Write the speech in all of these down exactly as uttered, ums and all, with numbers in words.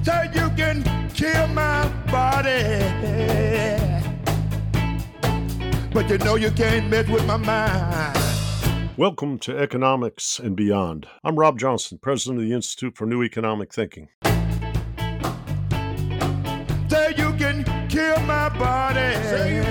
Say you can kill my body, but you know you can't mess with my mind. Welcome to Economics and Beyond. I'm Rob Johnson, president of the Institute for New Economic Thinking. Say you can kill my body, Say you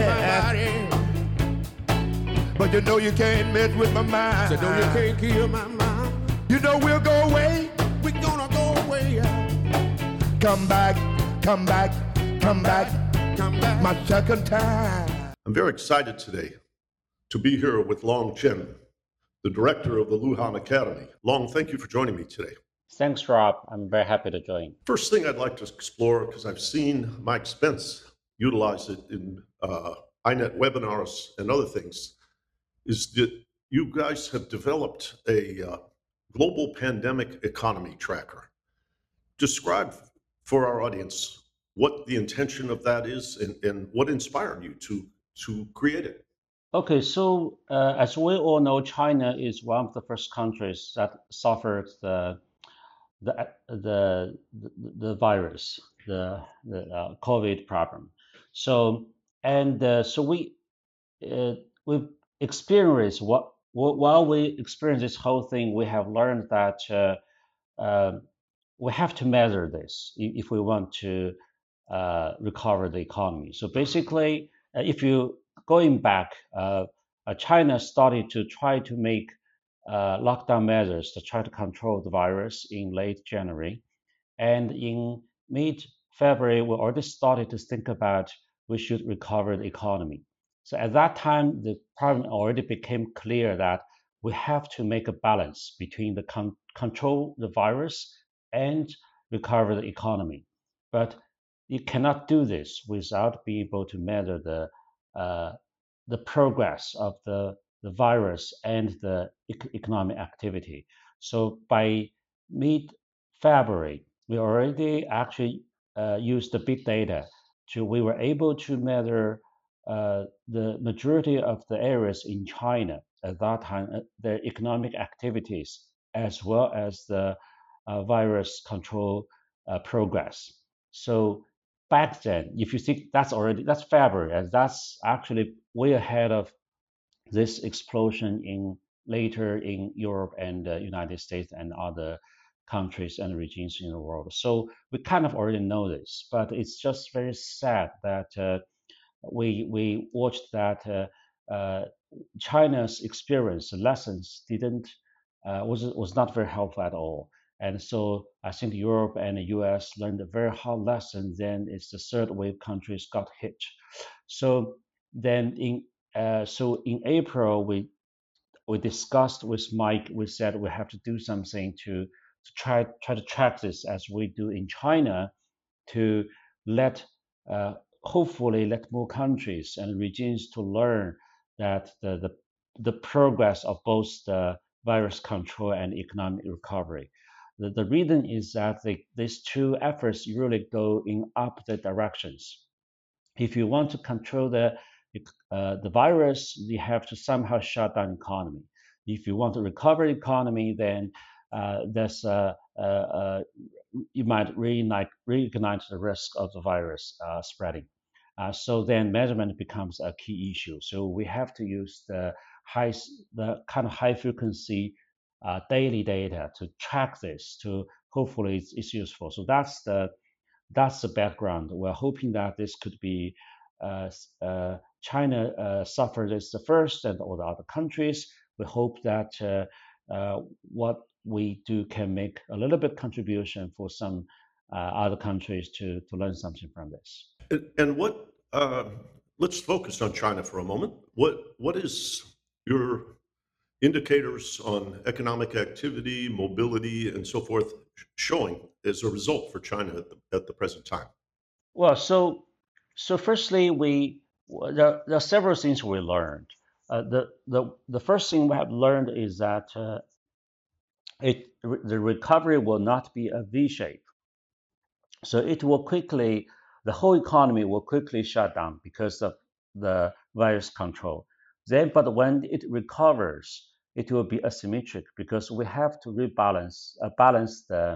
can kill my body, but you know you can't mess with my mind. Say no, you can't kill my mind. You know we'll go away. We're gonna go away. Yeah. Come back, come back, come back, Come back. my second time. I'm very excited today to be here with Long Chen, the director of the Luhan Academy. Long, thank you for joining me today. Thanks, Rob. I'm very happy to join. First thing I'd like to explore, because I've seen Mike Spence utilize it in uh, I net webinars and other things, is that you guys have developed a uh, global pandemic economy tracker. Describe for our audience what the intention of that is and, and what inspired you to, to create it. Okay, so uh, as we all know, China is one of the first countries that suffered the the the the, the virus, the the uh, COVID problem. So and uh, so we uh, we've experienced what while we experience this whole thing, we have learned that uh, uh, we have to measure this i- if we want to uh, recover the economy. So basically, uh, if you going back, uh, uh, China started to try to make uh, lockdown measures to try to control the virus in late January, and in mid-February, we already started to think about we should recover the economy. So at that time, the problem already became clear that we have to make a balance between the con- control the virus and recover the economy. But you cannot do this without being able to measure the uh, the progress of the, the virus and the ec- economic activity. So by mid-February, we already actually uh, used the big data to we were able to measure uh, the majority of the areas in China at that time, uh, their economic activities as well as the uh, virus control uh, progress. So back then, if you think that's already that's February, and that's actually way ahead of this explosion in later in Europe and the United States and other countries and regions in the world. So we kind of already know this, but it's just very sad that uh, we we watched that uh, uh, China's experience, the lessons didn't uh, was was not very helpful at all. And so I think Europe and the U S learned a very hard lesson. Then it's the third wave countries got hit. So then in uh, so in April we we discussed with Mike. We said we have to do something to to try try to track this as we do in China to let uh, hopefully let more countries and regions to learn that the, the the progress of both the virus control and economic recovery. The, the reason is that they, these two efforts really go in opposite directions. If you want to control the uh, the virus, you have to somehow shut down economy. If you want to recover the economy, then uh, there's uh, uh, uh, you might reignite, reignite the risk of the virus uh, spreading. Uh, so then measurement becomes a key issue. So we have to use the high, the kind of high frequency uh, daily data to track this. To hopefully it's, it's useful. So that's the that's the background. We're hoping that this could be uh, uh, China uh, suffered this the first, and all the other countries. We hope that uh, uh, what we do can make a little bit contribution for some uh, other countries to to learn something from this. And, and what, uh, let's focus on China for a moment. What What is your indicators on economic activity, mobility, and so forth showing as a result for China at the, at the present time? Well, so so firstly, we there, there are several things we learned. Uh, the the the first thing we have learned is that uh, it the recovery will not be a V shape. So it will quickly, the whole economy will quickly shut down because of the virus control. Then, but when it recovers, it will be asymmetric because we have to rebalance, uh, balance the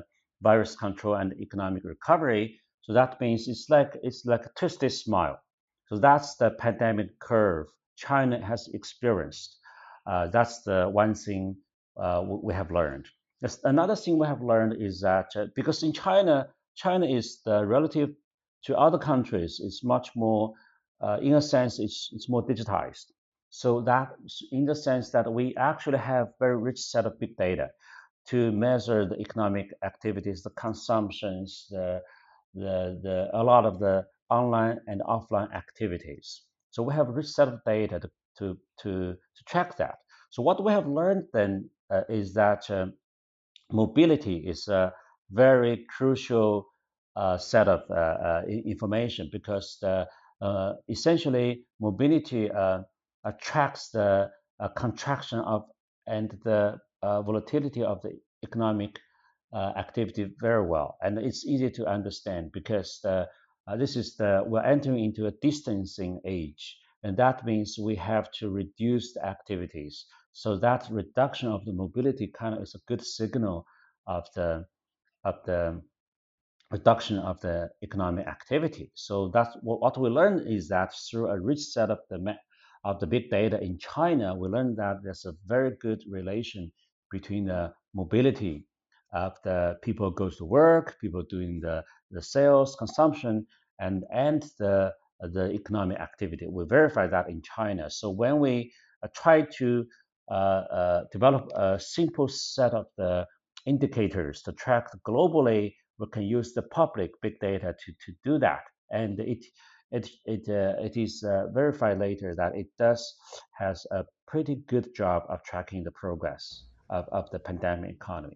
virus control and economic recovery. So that means it's like it's like a twisted smile. So that's the pandemic curve China has experienced. Uh, that's the one thing uh, we have learned. Yes, another thing we have learned is that uh, because in China, China is the relative to other countries, it's much more, uh, in a sense, it's, it's more digitized. So that, in the sense that we actually have very rich set of big data to measure the economic activities, the consumptions, the, the, the a lot of the online and offline activities. So we have a rich set of data to, to, to, to track that. So what we have learned then uh, is that um, mobility is a very crucial uh, set of uh, uh, information because the, uh, essentially mobility uh, attracts the uh, contraction of and the uh, volatility of the economic uh, activity very well, and it's easy to understand because the, uh, this is the we're entering into a distancing age, and that means we have to reduce the activities. So that reduction of the mobility kind of is a good signal of the of the reduction of the economic activity. So that's what, what we learned is that through a rich set of the of the big data in China, we learned that there's a very good relation between the mobility of the people who goes to work, people doing the, the sales, consumption, and and the the economic activity. We verified that in China. So when we uh, try to uh, uh, develop a simple set of the indicators to track globally, we can use the public big data to, to do that. And it it it uh, it is uh, verified later that it does has a pretty good job of tracking the progress of, of the pandemic economy.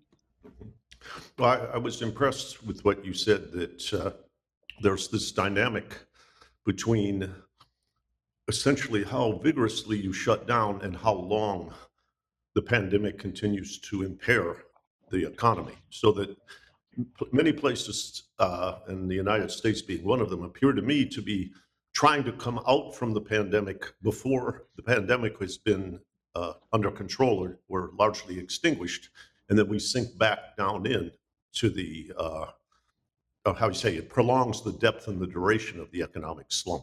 Well, I, I was impressed with what you said that uh, there's this dynamic between essentially how vigorously you shut down and how long the pandemic continues to impair the economy, so that many places uh, in the United States being one of them appear to me to be trying to come out from the pandemic before the pandemic has been uh, under control or, or largely extinguished, and then we sink back down in to the, uh, uh, how you say, it prolongs the depth and the duration of the economic slump.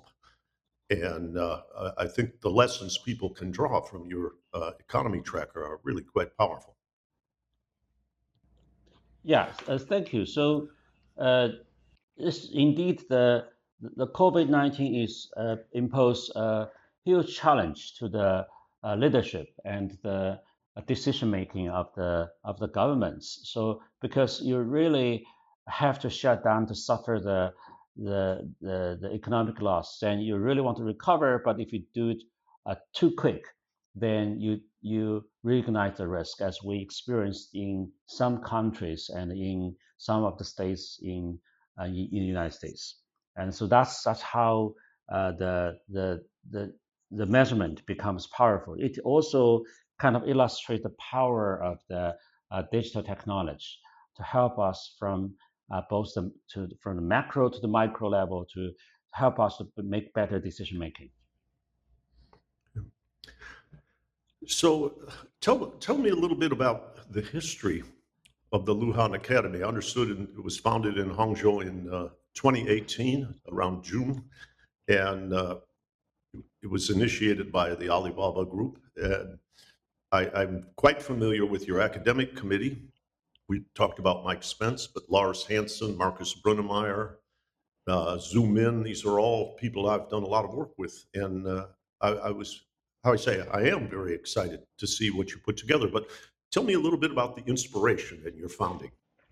And uh, I think the lessons people can draw from your uh, economy tracker are really quite powerful. Yeah, uh, thank you. So, uh, it's indeed the the COVID nineteen is uh, imposed a huge challenge to the uh, leadership and the uh, decision making of the of the governments. So, because you really have to shut down to suffer the the the, the economic loss, and you really want to recover, but if you do it uh, too quick, then you you recognize the risk, as we experienced in some countries and in some of the states in uh, in, in the United States. And so that's that's how uh, the the the the measurement becomes powerful. It also kind of illustrates the power of the uh, digital technology to help us from uh, both the, to from the macro to the micro level to help us to make better decision making. So tell, tell me a little bit about the history of the Luhan Academy. I understood it was founded in Hangzhou in uh, twenty eighteen, around June, and uh, it was initiated by the Alibaba Group. And I, I'm quite familiar with your academic committee. We talked about Mike Spence, but Lars Hansen, Marcus Brunnemeyer, uh, Zhu Min, these are all people I've done a lot of work with. And uh, I, I was, how I say, I am very excited to see what you put together. But tell me a little bit about the inspiration in your founding.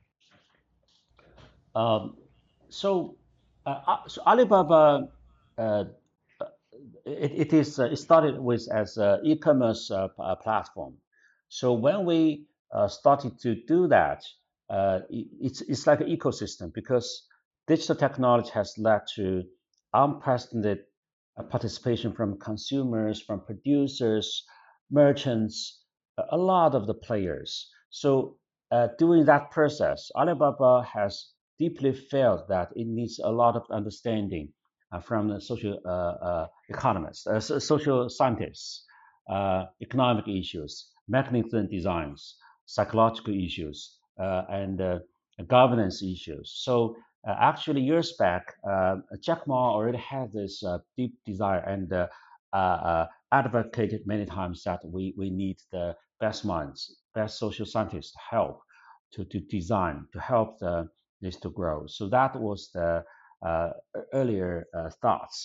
Um, so, uh, so Alibaba, uh, it, it is uh, it started with as an e-commerce uh, platform. So when we uh, started to do that, uh, it, it's it's like an ecosystem because digital technology has led to unprecedented uh, participation from consumers, from producers, merchants, a lot of the players. So uh, during that process, Alibaba has deeply felt that it needs a lot of understanding uh, from the social uh, uh, economists, uh, social scientists, uh, economic issues, mechanism designs, psychological issues, uh, and uh, governance issues. So uh, actually, years back, uh, Jack Ma already had this uh, deep desire and uh, uh, uh, advocated many times that we, we need the best minds, best social scientists to help to, to design, to help the, this to grow. So that was the uh, earlier uh, thoughts.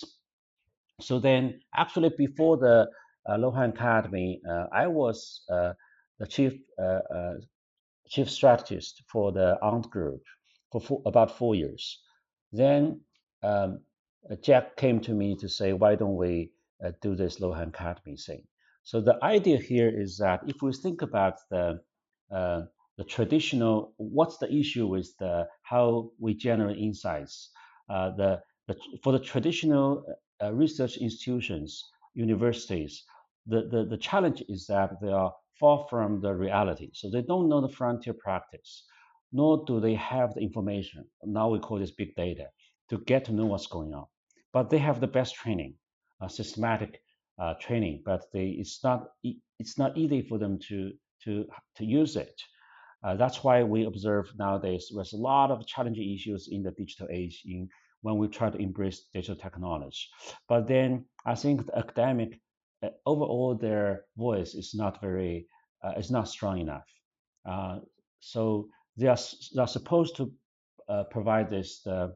So then, actually, before the uh, Lohan Academy, uh, I was uh, the chief uh, uh, chief strategist for the Ant Group for four, about four years. Then um, uh, Jack came to me to say, why don't we uh, do this Lohan Academy thing? So the idea here is that if we think about the uh, the traditional, what's the issue with the how we generate insights? Uh, the, the for the traditional uh, research institutions, universities, the, the, the challenge is that they are far from the reality. So they don't know the frontier practice, nor do they have the information. Now we call this big data to get to know what's going on. But they have the best training, uh, systematic uh, training, but they, it's not it's not easy for them to to to use it. Uh, that's why we observe nowadays there's a lot of challenging issues in the digital age in when we try to embrace digital technology. But then I think the academic uh, overall their voice is not very uh, is not strong enough. Uh, so they are they are supposed to uh, provide this uh,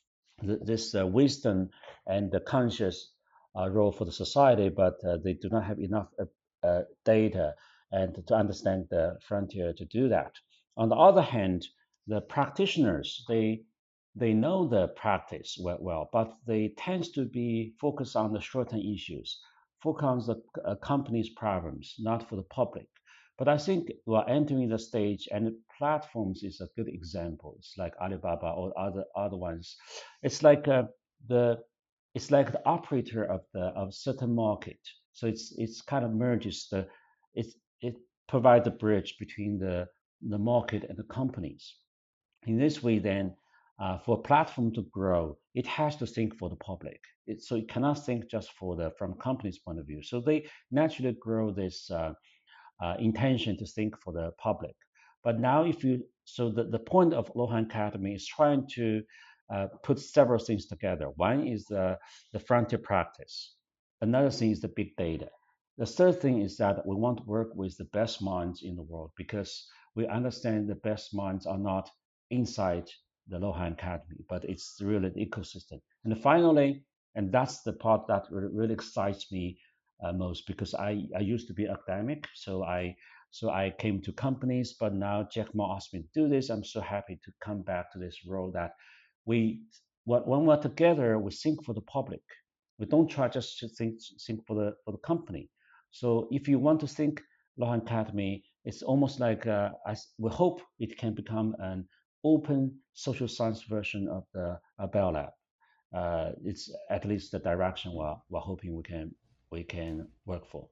this uh, wisdom and the conscious uh, role for the society, but uh, they do not have enough uh, uh, data and to understand the frontier to do that. On the other hand, the practitioners they they know the practice well, well but they tend to be focused on the short-term issues, focus on the uh, company's problems, not for the public. But I think we're entering the stage, and platforms is a good example. It's like Alibaba or other other ones. It's like uh, the it's like the operator of the of certain market. So it's it's kind of merges the it it provides the bridge between the the market and the companies. In this way, then, uh, for a platform to grow, it has to think for the public. It, so it cannot think just for the from company's point of view. So they naturally grow this uh, uh, intention to think for the public. But now, if you so the, the point of Lohan Academy is trying to uh, put several things together. One is the, the frontier practice. Another thing is the big data. The third thing is that we want to work with the best minds in the world because we understand the best minds are not inside the Lohan Academy, but it's really an ecosystem. And finally, and that's the part that really excites me uh, most because I, I used to be academic, so I so I came to companies, but now Jack Ma asked me to do this. I'm so happy to come back to this role that we when we're together, we think for the public. We don't try just to think think for the for the company. So if you want to think Lohan Academy, it's almost like uh, I, we hope it can become an open social science version of the uh, Bell Lab. Uh, it's at least the direction we're, we're hoping we can we can work for.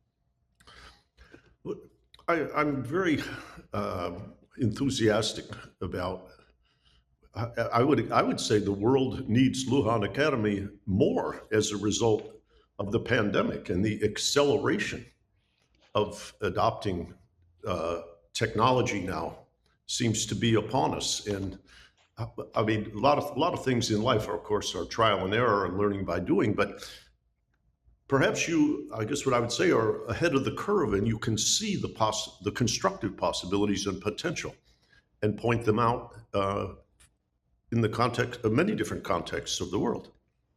Look, I, I'm very uh, enthusiastic about. I, I would I would say the world needs Luhan Academy more as a result of the pandemic and the acceleration of adopting uh, technology now seems to be upon us. And uh, I mean, a lot of a lot of things in life, are, of course, are trial and error and learning by doing. But perhaps you, I guess, what I would say, are ahead of the curve, and you can see the poss- the constructive possibilities and potential, and point them out uh, in the context of many different contexts of the world.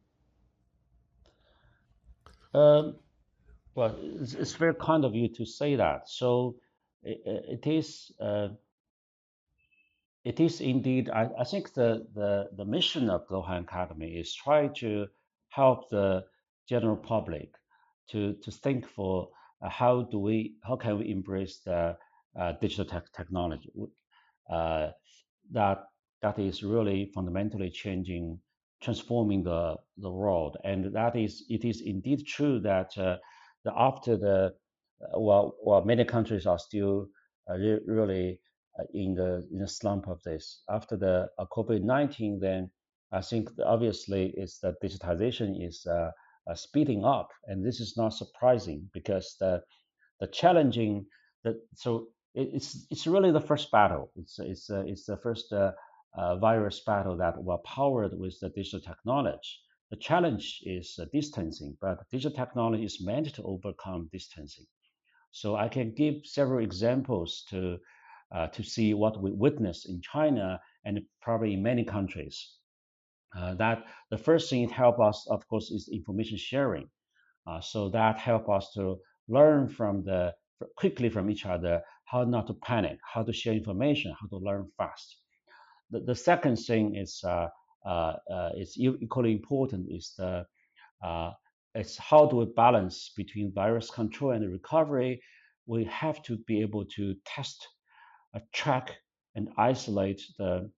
Um, well, it's, it's very kind of you to say that. So it, it is uh, it is indeed. I, I think the, the the mission of Lohan Academy is try to help the general public to to think for uh, how do we how can we embrace the uh, digital tech technology uh, that that is really fundamentally changing, transforming the the world, and that is it is indeed true that uh, the after the uh, well well many countries are still uh, re- really uh, in the in the slump of this after the uh, COVID nineteen. Then I think the, obviously is that digitization is uh, uh, speeding up, and this is not surprising because the the challenging that so it, it's it's really the first battle. It's it's uh, it's the first uh, uh, virus battle that were powered with the digital technology. The challenge is uh, distancing, but digital technology is meant to overcome distancing. So I can give several examples to uh, to see what we witness in China and probably in many countries. Uh, that the first thing it help us, of course, is information sharing. Uh, so that help us to learn from the quickly from each other how not to panic, how to share information, how to learn fast. The, the second thing is uh, uh, uh, is e- equally important is the uh, it's how do we balance between virus control and recovery. We have to be able to test, uh, track, and isolate the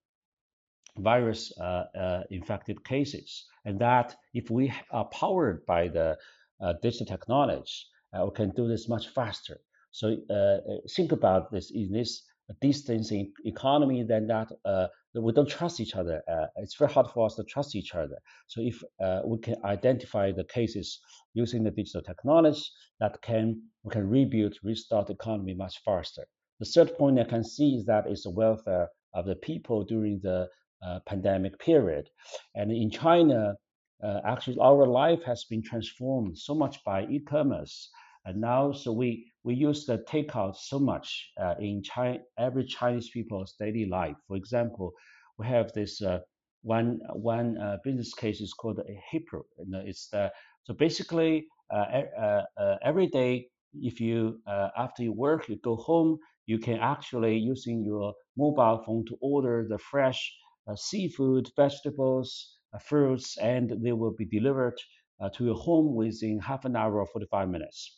virus uh, uh, infected cases. And that if we are powered by the uh, digital technology, uh, we can do this much faster. So uh, uh, think about this in this distancing economy, then that uh, we don't trust each other. Uh, it's very hard for us to trust each other. So if uh, we can identify the cases using the digital technology, that can we can rebuild, restart the economy much faster. The third point I can see is that is the welfare of the people during the uh, pandemic period. And in China, uh, actually, our life has been transformed so much by e-commerce. And now, so we we use the takeout so much uh, in China, every Chinese people's daily life. For example, we have this uh, one one uh, business case is called a Hipro. You know, it's the so basically uh, e- uh, uh, every day if you uh, after you work you go home you can actually using your mobile phone to order the fresh uh, seafood, vegetables, uh, fruits, and they will be delivered uh, to your home within half an hour or forty-five minutes.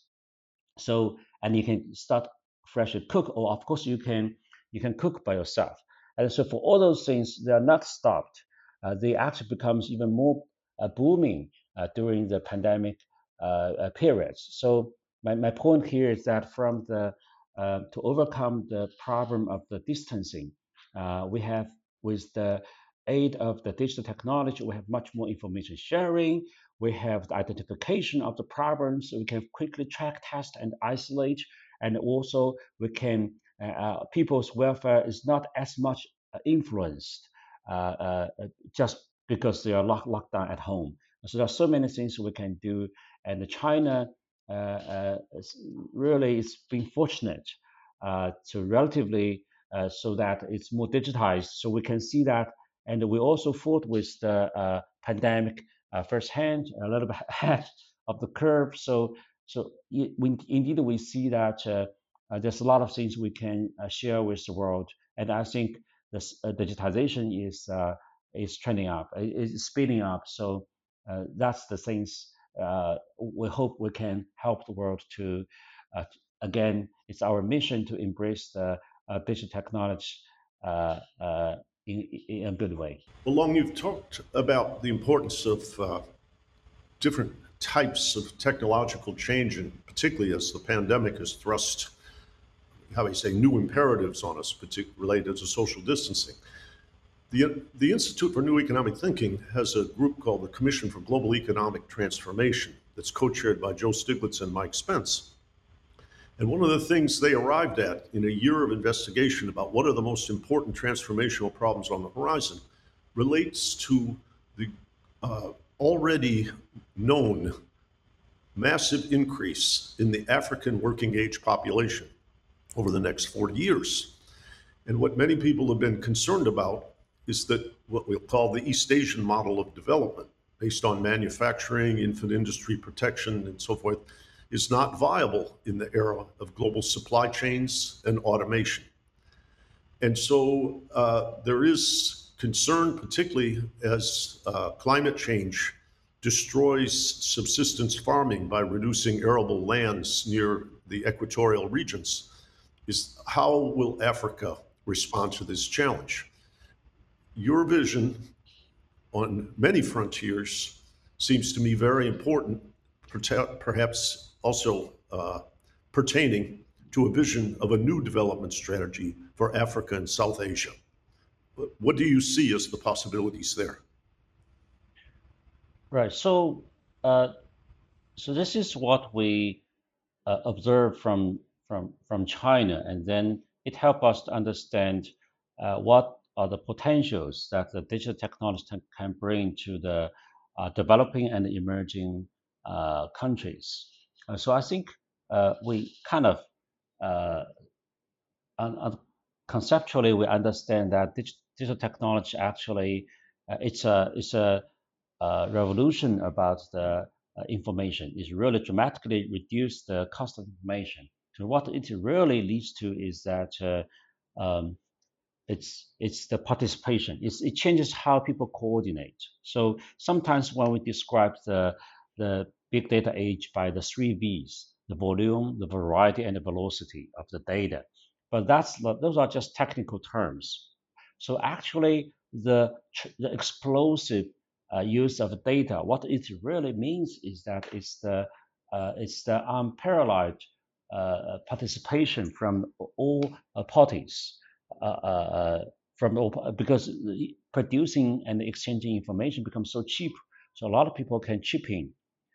So, and you can start fresh and cook, or of course you can you can cook by yourself. And so for all those things, they are not stopped. Uh, they actually becomes even more uh, booming uh, during the pandemic uh, uh, periods. So my, my point here is that from the uh, to overcome the problem of the distancing, uh, we have with the aid of the digital technology, we have much more information sharing. We have the identification of the problems. So we can quickly track, test, and isolate. And also, we can uh, uh, people's welfare is not as much uh, influenced uh, uh, uh, just because they are locked, locked down at home. So there are so many things we can do. And China uh, uh, is really is being fortunate uh, to relatively uh, so that it's more digitized. So we can see that, and we also fought with the uh, pandemic uh, firsthand, a little bit ahead of the curve. So, so we, indeed we see that uh, uh, there's a lot of things we can uh, share with the world, and I think this uh, digitization is uh, is trending up, is speeding up. So uh, that's the things uh, we hope we can help the world to. Uh, again, it's our mission to embrace the uh, digital technology uh, uh, in, in a good way. Well, Long, you've talked about the importance of uh, different types of technological change, and particularly as the pandemic has thrust, how do you say, new imperatives on us, particularly related to social distancing. The, the Institute for New Economic Thinking has a group called the Commission for Global Economic Transformation that's co-chaired by Joe Stiglitz and Mike Spence. And one of the things they arrived at in a year of investigation about what are the most important transformational problems on the horizon relates to the uh, already known massive increase in the African working age population over the next forty years. And what many people have been concerned about is that what we'll call the East Asian model of development, based on manufacturing, infant industry protection, and so forth, is not viable in the era of global supply chains and automation. And so uh, there is concern, particularly as uh, climate change destroys subsistence farming by reducing arable lands near the equatorial regions, is how will Africa respond to this challenge? Your vision on many frontiers seems to me very important, perhaps also uh, pertaining to a vision of a new development strategy for Africa and South Asia. What do you see as the possibilities there? Right. So, uh, so this is what we uh, observe from from from China, and then it helps us to understand uh, what are the potentials that the digital technology can, can bring to the uh, developing and emerging uh, countries. Uh, so I think uh, we kind of uh, un- un- conceptually we understand that dig- digital technology actually uh, it's a it's a, uh revolution about the uh, information. It's really dramatically reduce the cost of information. So what it really leads to is that uh, um, it's it's the participation. It's, it changes how people coordinate. So sometimes when we describe the the big data age by the three V's, the volume, the variety, and the velocity of the data, but that's those are just technical terms. So actually, the the explosive uh, use of data, what it really means is that it's the uh, it's the unparalleled uh, participation from all uh, parties uh, uh, from because producing and exchanging information becomes so cheap, so a lot of people can chip in.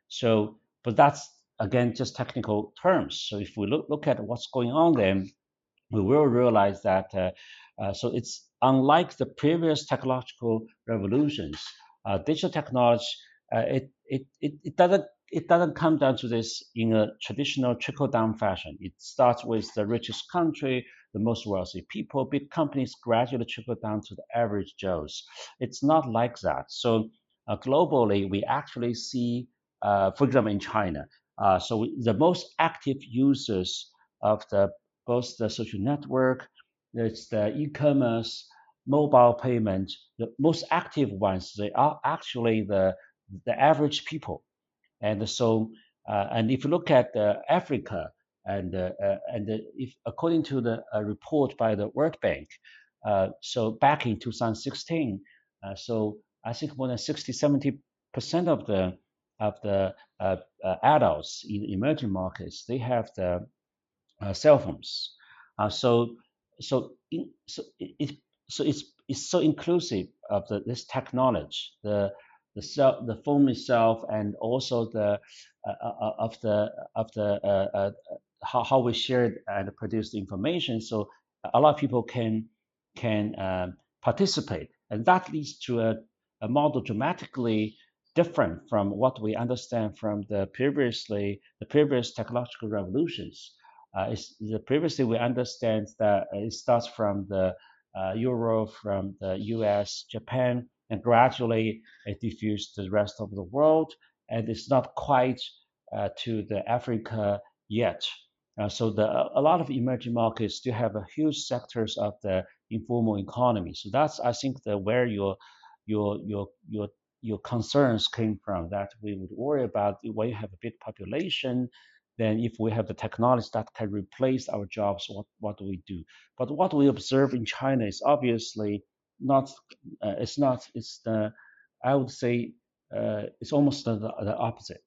So, but that's again just technical terms. So if we look look at what's going on, then we will realize that. Uh, uh, so it's unlike the previous technological revolutions. Uh, digital technology uh, it, it it it doesn't it doesn't come down to this in a traditional trickle down fashion. It starts with the richest country, the most wealthy people, big companies gradually trickle down to the average Joes. It's not like that. So uh, globally, we actually see, uh, for example, in China, uh, so we, the most active users of the both the social network, it's the e-commerce, mobile payment, the most active ones, they are actually the the average people. And so, uh, and if you look at uh, Africa, and uh, uh, and uh, if according to the uh, report by the World Bank, uh, so back in two thousand sixteen, uh, so I think more than sixty, seventy percent of the of the uh, uh, adults in emerging markets, they have the uh, cell phones. Uh, so so in, so it, it so it's it's so inclusive of the, this technology, the the cell, the phone itself, and also the uh, uh, uh, of the of the uh, uh, how, how we share and produce the information. So a lot of people can can um, participate, and that leads to a, a model dramatically different from what we understand from the previously the previous technological revolutions. Uh, it's, the previously we understand that it starts from the uh, Europe, from the U S, Japan, and gradually it diffused to the rest of the world, and it's not quite uh, to the Africa yet. Uh, so the, a lot of emerging markets still have a huge sectors of the informal economy. So that's I think the where your your your your your concerns came from. That we would worry about when you have a big population, then if we have the technology that can replace our jobs, what, what do we do? But what we observe in China is obviously not, uh, it's not, it's the, I would say, uh, it's almost the, the opposite.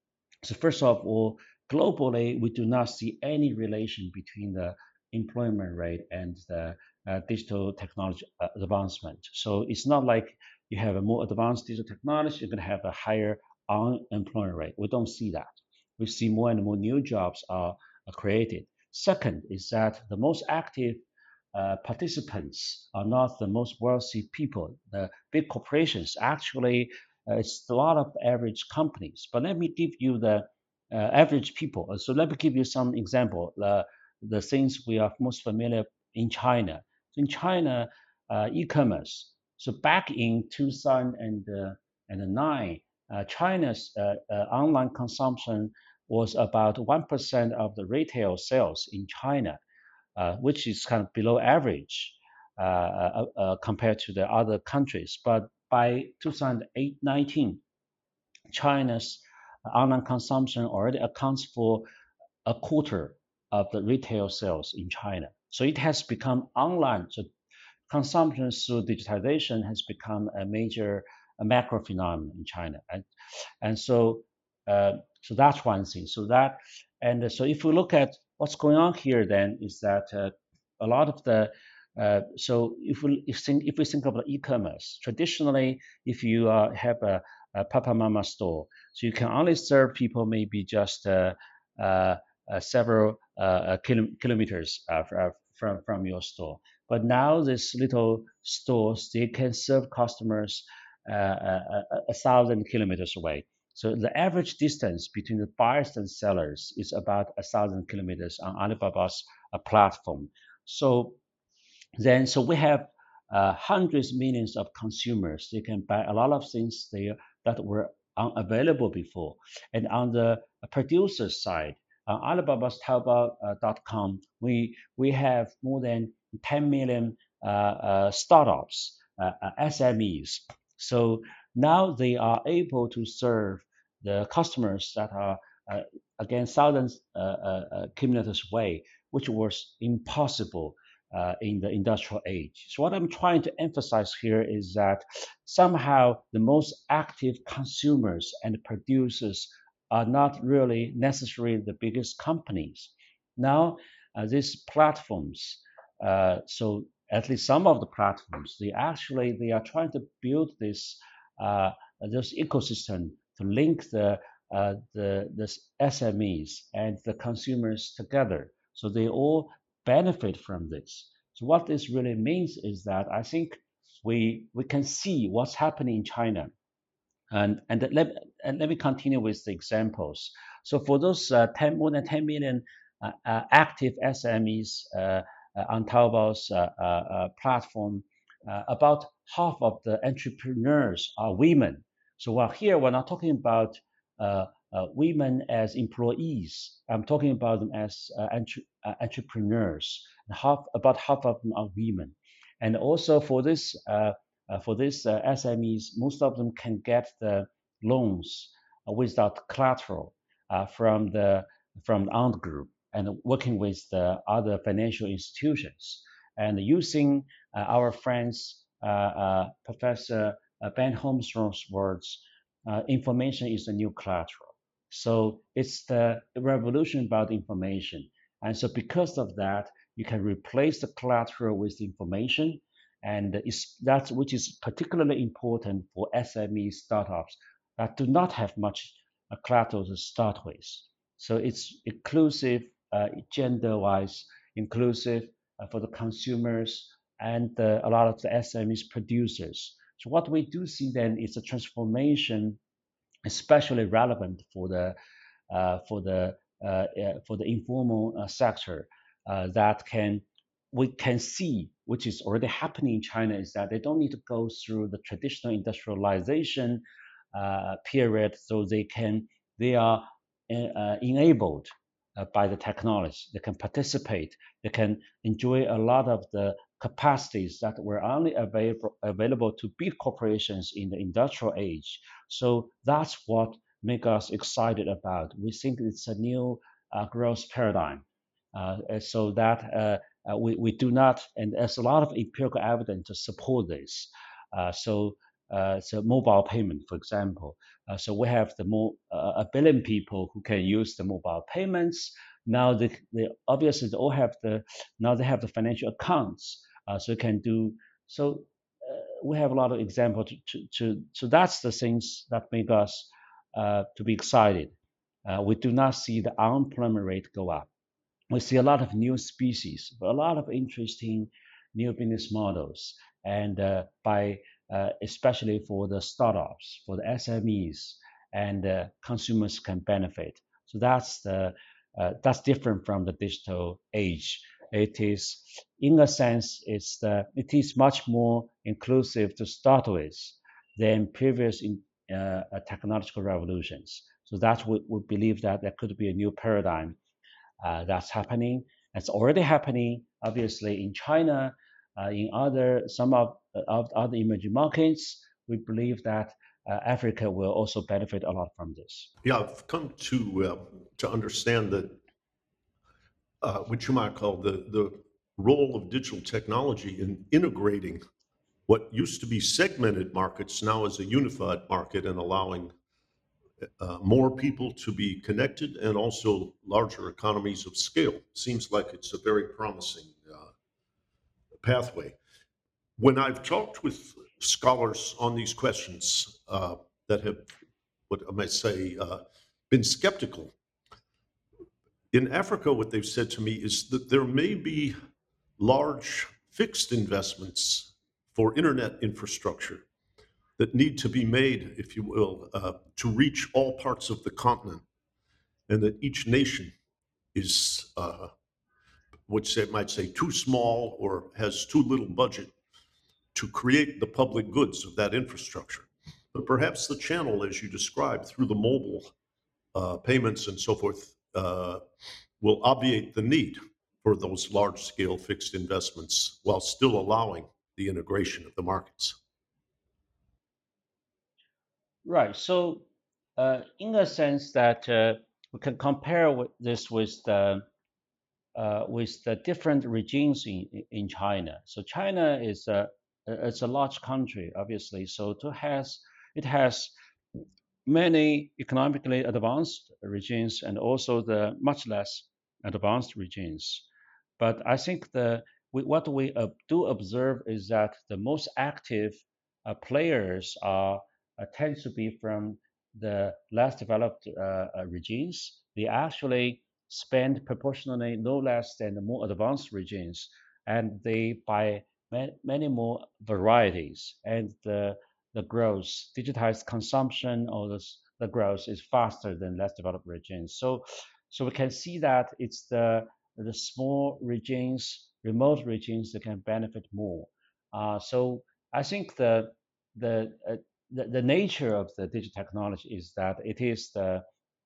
So first of all, globally, we do not see any relation between the employment rate and the uh, digital technology uh, advancement. So it's not like you have a more advanced digital technology, you're going to have a higher unemployment rate. We don't see that. We see more and more new jobs are, are created. Second is that the most active uh, participants are not the most wealthy people. The big corporations actually uh, it's a lot of average companies. But let me give you the uh, average people. So let me give you some example. The the things we are most familiar in China. So in China, uh, e-commerce. So back in two thousand nine, uh, China's uh, uh, online consumption was about one percent of the retail sales in China, uh, which is kind of below average uh, uh, uh, compared to the other countries. But by two thousand nineteen, China's online consumption already accounts for a quarter of the retail sales in China. So it has become online. So consumption through digitization has become a major a macro phenomenon in China, and and so uh, so that's one thing. So that and so if we look at what's going on here, then is that uh, a lot of the uh, so if we if, think, if we think about e-commerce, traditionally, if you uh, have a, a Papa Mama store, so you can only serve people maybe just uh, uh, uh, several uh, kilo- kilometers uh, from, from your store. But now these little stores, they can serve customers uh, a, a, a thousand kilometers away. So the average distance between the buyers and sellers is about a thousand kilometers on Alibaba's uh, platform. So then, so we have uh, hundreds millions of consumers. They can buy a lot of things there that were unavailable before. And on the producer side, on Alibaba's Taobao dot com, we we have more than ten million uh, uh, startups, uh, uh, S M Es. So now they are able to serve the customers that are uh, again thousands uh, uh, uh, kilometers away, which was impossible uh, in the industrial age. So what I'm trying to emphasize here is that somehow the most active consumers and producers are not really necessarily the biggest companies. Now, uh, these platforms, uh, so at least some of the platforms, they actually they are trying to build this uh, this ecosystem to link the uh, the the S M Es and the consumers together, so they all benefit from this. So what this really means is that I think we we can see what's happening in China. And, and, let, and let me continue with the examples. So for those uh, ten, more than ten million uh, uh, active S M Es uh, uh, on Taobao's uh, uh, uh, platform, uh, about half of the entrepreneurs are women. So while here we're not talking about uh, uh, women as employees, I'm talking about them as uh, entre- uh, entrepreneurs. Half, about half of them are women. And also for this uh, Uh, for these uh, S M Es, most of them can get the loans uh, without collateral uh, from the from the Ant Group and working with the other financial institutions. And using uh, our friends, uh, uh, Professor uh, Ben Holmstrom's words, uh, information is the new collateral. So it's the revolution about information. And so because of that, you can replace the collateral with information, and it's, that's which is particularly important for S M E startups that do not have much uh, collateral to start with. So it's inclusive, uh, gender-wise, inclusive uh, for the consumers and uh, a lot of the S M Es producers. So what we do see then is a transformation, especially relevant for the uh, for the uh, uh, for the informal uh, sector uh, that can we can see, which is already happening in China, is that they don't need to go through the traditional industrialization uh, period, so they can they are uh, enabled uh, by the technology. They can participate. They can enjoy a lot of the capacities that were only available available to big corporations in the industrial age. So that's what makes us excited about. We think it's a new uh, growth paradigm. Uh, so that uh, uh, we, we do not, and there's a lot of empirical evidence to support this. Uh, so, uh, so mobile payment, for example. Uh, so we have the more uh, a billion people who can use the mobile payments. Now they, they obviously they all have the now they have the financial accounts, uh, so can do so. Uh, we have a lot of examples to, to, to so that's the things that make us uh, to be excited. Uh, we do not see the unemployment rate go up. We see a lot of new species, a lot of interesting new business models, and uh, by uh, especially for the startups, for the S M Es, and uh, consumers can benefit. So that's the uh, that's different from the digital age. It is, in a sense, it's the it is much more inclusive to start with than previous in, uh, technological revolutions. So that's what we believe that there could be a new paradigm uh, that's happening. It's already happening, obviously, in China, uh, in other some of, of other emerging markets. We believe that uh, Africa will also benefit a lot from this. Yeah, I've come to uh, to understand that uh, what you might call the the role of digital technology in integrating what used to be segmented markets now as a unified market and allowing uh, more people to be connected and also larger economies of scale. Seems like it's a very promising uh, pathway. When I've talked with scholars on these questions uh, that have, what I might say, uh, been skeptical, in Africa, what they've said to me is that there may be large fixed investments for internet infrastructure that need to be made, if you will, uh, to reach all parts of the continent, and that each nation is, uh, which they might say, too small or has too little budget to create the public goods of that infrastructure. But perhaps the channel, as you described, through the mobile uh, payments and so forth, uh, will obviate the need for those large-scale fixed investments while still allowing the integration of the markets. Right. So, uh, in a sense that uh, we can compare with this with the uh, with the different regimes in in China. So China is a it's a large country, obviously. So it has it has many economically advanced regimes and also the much less advanced regimes. But I think the we, what we uh, do observe is that the most active uh, players are uh, tend to be from the less developed uh, uh, regimes. They actually spend proportionally no less than the more advanced regimes, and they buy ma- many more varieties. And the the growth, digitized consumption, or the, the growth is faster than less developed regions. So, so we can see that it's the the small regions, remote regions that can benefit more. Uh, so I think the the, uh, the the nature of the digital technology is that it is the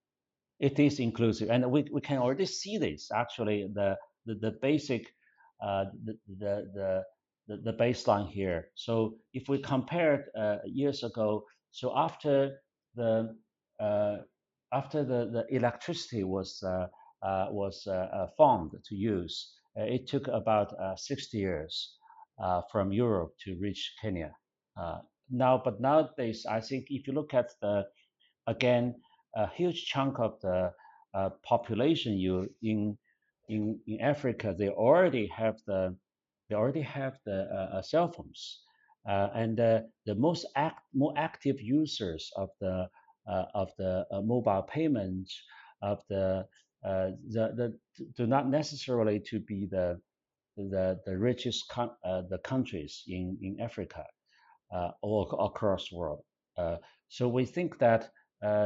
it is inclusive, and we, we can already see this actually the the, the basic uh, the, the the the the baseline here. So if we compare uh, years ago, so after the uh, after the, the electricity was uh, uh, was uh, uh, found to use, uh, it took about uh, sixty years uh, from Europe to reach Kenya. Uh, now, but nowadays, I think if you look at the again, a huge chunk of the uh, population you in in in Africa, they already have the they already have the uh, uh, cell phones, uh, and uh, the most act more active users of the uh, of the uh, mobile payments of the uh, the the do not necessarily to be the the the richest con- uh, the countries in in Africa uh, or across the world. Uh, so we think that uh,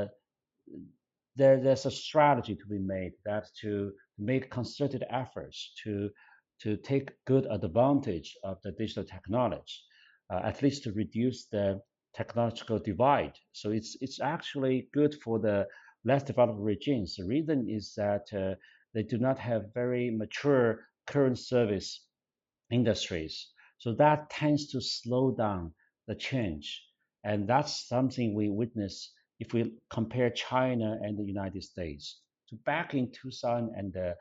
there, there's a strategy to be made that to make concerted efforts to to take good advantage of the digital technology, uh, at least to reduce the technological divide. So it's it's actually good for the less developed regions. The reason is that uh, they do not have very mature current service industries. So that tends to slow down the change. And that's something we witness if we compare China and the United States. So back in two thousand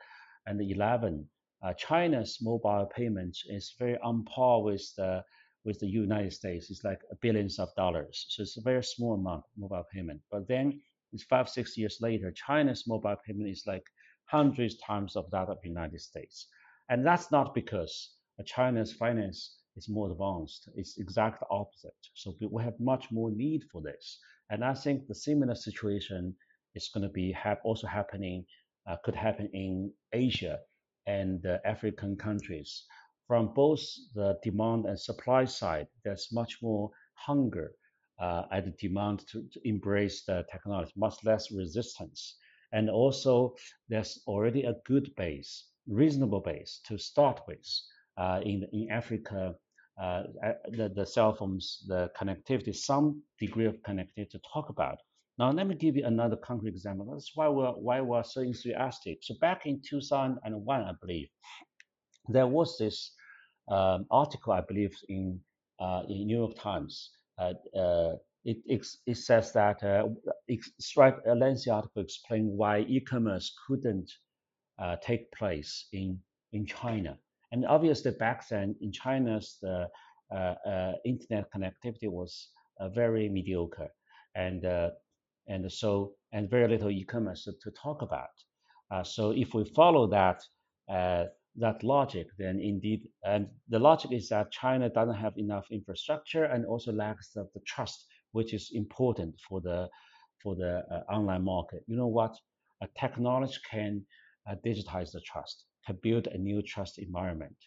eleven, uh, China's mobile payments is very on par with the with the United States. It's like billions of dollars. So it's a very small amount of mobile payment. But then it's five, six years later, China's mobile payment is like hundreds times of that of the United States. And that's not because uh, China's finance is more advanced. It's exact opposite. So we have much more need for this. And I think the similar situation is going to be have also happening, uh, could happen in Asia and uh, African countries. From both the demand and supply side, there's much more hunger uh, at the demand to, to embrace the technology, much less resistance. And also, there's already a good base, reasonable base to start with uh, in in Africa, uh, the the cell phones, the connectivity, some degree of connectivity to talk about. Now, let me give you another concrete example. That's why we're why we're so enthusiastic. So back in two thousand one, I believe, there was this um, article, I believe, in uh, in New York Times. Uh, uh, it, it, it says that uh, it's right, a lengthy article explaining why e-commerce couldn't uh, take place in in China. And obviously, back then in China's the uh, uh, internet connectivity was uh, very mediocre, and uh, and so and very little e-commerce to, to talk about. Uh, so if we follow that uh, that logic, then indeed, and the logic is that China doesn't have enough infrastructure and also lacks of the trust, which is important for the for the uh, online market. You know what? A technology can uh, digitize the trust, can build a new trust environment.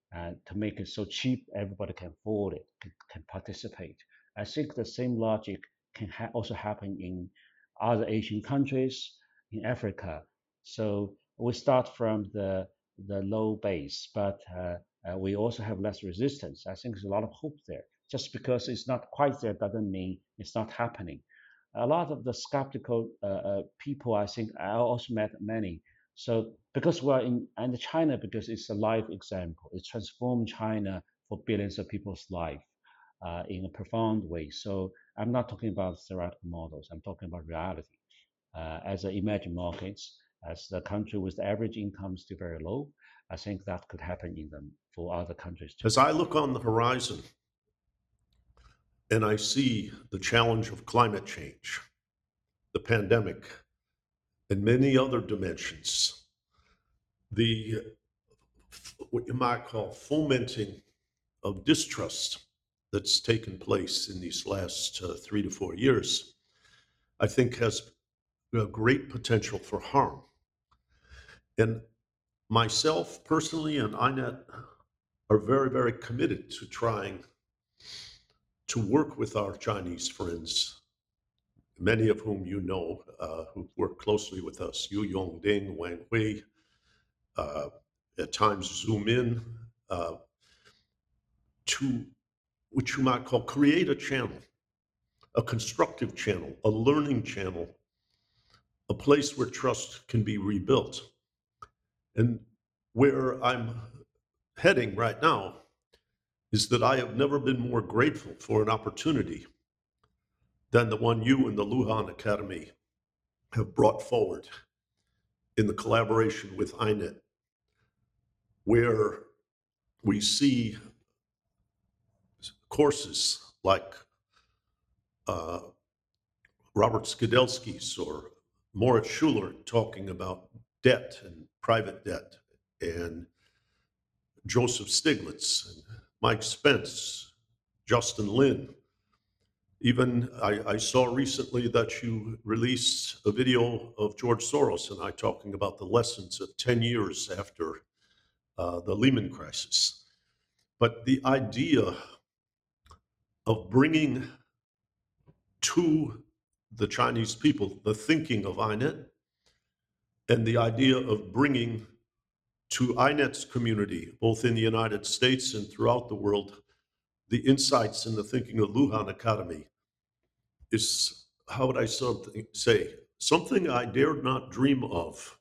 and to make it so cheap everybody can afford it, can, can participate. I think the same logic can ha- also happen in other Asian countries, in Africa. So we start from the the low base, but uh, uh, we also have less resistance. I think there's a lot of hope there. Just because it's not quite there doesn't mean it's not happening. A lot of the skeptical uh, uh, people, I think, I also met many. So because we're in and China, because it's a live example, it transformed China for billions of people's life uh, in a profound way. So I'm not talking about theoretical models. I'm talking about reality. Uh, as an emerging markets, as the country with the average income still very low, I think that could happen in them for other countries too. As I look on the horizon and I see the challenge of climate change, the pandemic, and many other dimensions, the what you might call fomenting of distrust that's taken place in these last uh, three to four years, I think has a great potential for harm. And myself personally and I net are very, very committed to trying to work with our Chinese friends, many of whom you know, uh, who work closely with us, Yu Yongding, Wang Hui, uh, at times Zoom in, uh, to what you might call create a channel, a constructive channel, a learning channel, a place where trust can be rebuilt. And where I'm heading right now is that I have never been more grateful for an opportunity than the one you and the Luhan Academy have brought forward in the collaboration with I net, where we see courses like uh, Robert Skidelsky's or Moritz Schuler talking about debt and private debt, and Joseph Stiglitz, and Mike Spence, Justin Lin. Even I, I saw recently that you released a video of George Soros and I talking about the lessons of ten years after uh, the Lehman crisis. But the idea of bringing to the Chinese people the thinking of I net and the idea of bringing to I net's community, both in the United States and throughout the world, the insights and the thinking of Luhan Academy is, how would I say, something I dared not dream of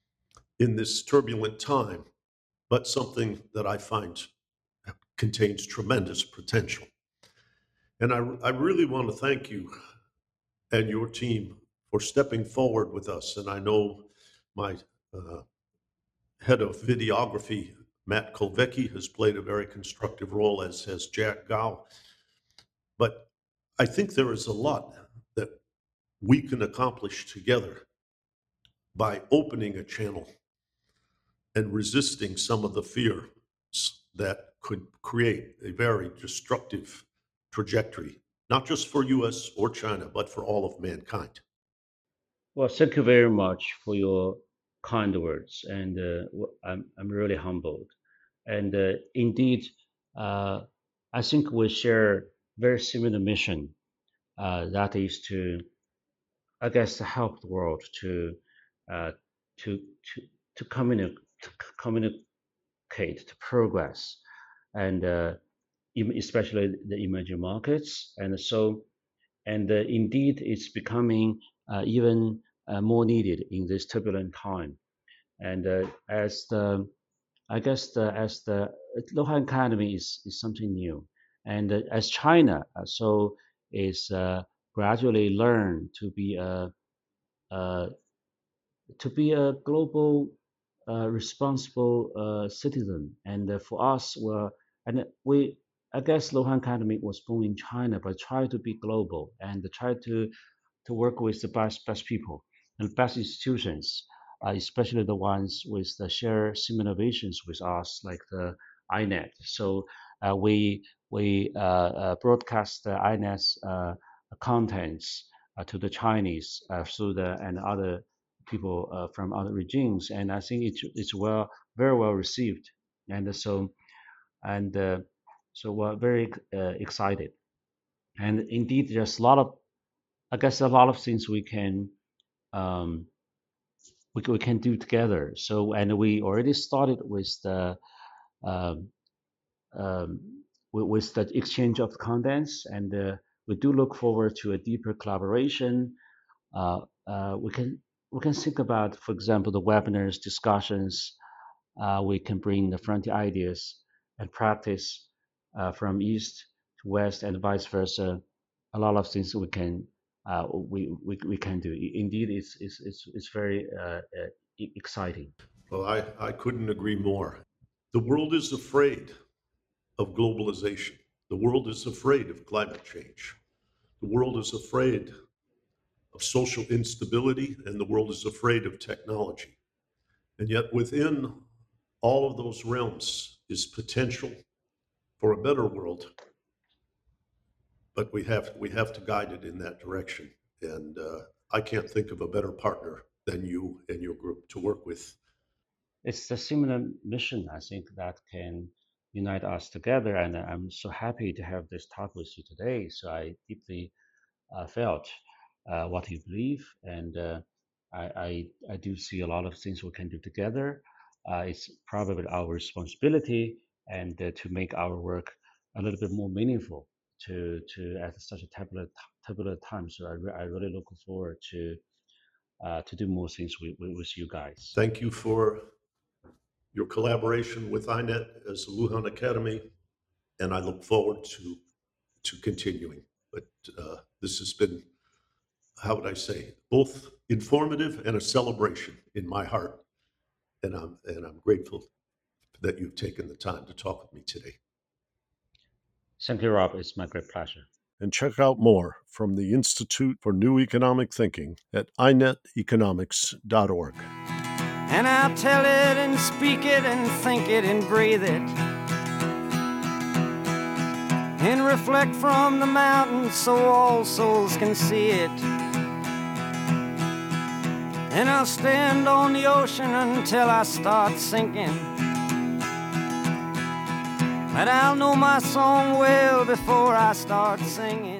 in this turbulent time, but something that I find contains tremendous potential. And I, I really want to thank you and your team for stepping forward with us. And I know my uh, head of videography, Matt Kolvecki, has played a very constructive role, as has Jack Gao. But I think there is a lot that we can accomplish together by opening a channel and resisting some of the fears that could create a very destructive trajectory, not just for U S or China, but for all of mankind. Well, thank you very much for your kind words, and uh, w- I'm I'm really humbled. And uh, indeed, uh, I think we share very similar mission. Uh, that is to, I guess, to help the world to uh, to to to communicate, to c- communicate, to progress, and uh, em- especially the emerging markets. And so, and uh, indeed, it's becoming uh, even uh, more needed in this turbulent time. And uh, as the, I guess the as the Lohan Academy is is something new, and uh, as China uh, so is uh, gradually learn to be a, a to be a global uh, responsible uh, citizen. And uh, for us, we're, and we, I guess Lohan Academy was born in China, but try to be global and try to, to work with the best, best people and best institutions, uh, especially the ones with the share similar visions with us, like the I net. So uh, we, we uh, uh, broadcast the I net's uh, contents uh, to the Chinese uh, through the and other people uh, from other regimes, and I think it's it's well very well received. And so and uh, so we're very uh, excited. And indeed, there's a lot of, I guess, a lot of things we can um, we, we can do together. So, and we already started with the um, um, with, with the exchange of contents, and uh, we do look forward to a deeper collaboration. Uh, uh, we can we can think about, for example, the webinars, discussions. Uh, we can bring the frontier ideas and practice uh, from east to west and vice versa. A lot of things we can uh, we, we we can do. Indeed, it's it's it's, it's very uh, uh, exciting. Well, I, I couldn't agree more. The world is afraid of globalization. The world is afraid of climate change. The world is afraid of social instability, and the world is afraid of technology. And yet within all of those realms is potential for a better world, but we have we have to guide it in that direction. And uh, I can't think of a better partner than you and your group to work with. It's a similar mission, I think, that can unite us together. And I'm so happy to have this talk with you today. So I deeply uh, felt uh, what you believe, and uh, I, I, I do see a lot of things we can do together. Uh, it's probably our responsibility, and uh, to make our work a little bit more meaningful to to at such a turbulent turbulent time. So I, re- I really look forward to uh, to do more things with, with, with you guys. Thank you for your collaboration with I net as the Lujan Academy, and I look forward to to continuing. But uh, this has been, how would I say, both informative and a celebration in my heart, and I'm and I'm grateful that you've taken the time to talk with me today. Thank you, Rob. It's my great pleasure. And check out more from the Institute for New Economic Thinking at i net economics dot org. And I'll tell it and speak it and think it and breathe it, and reflect from the mountains so all souls can see it. And I'll stand on the ocean until I start sinking, but I'll know my song well before I start singing.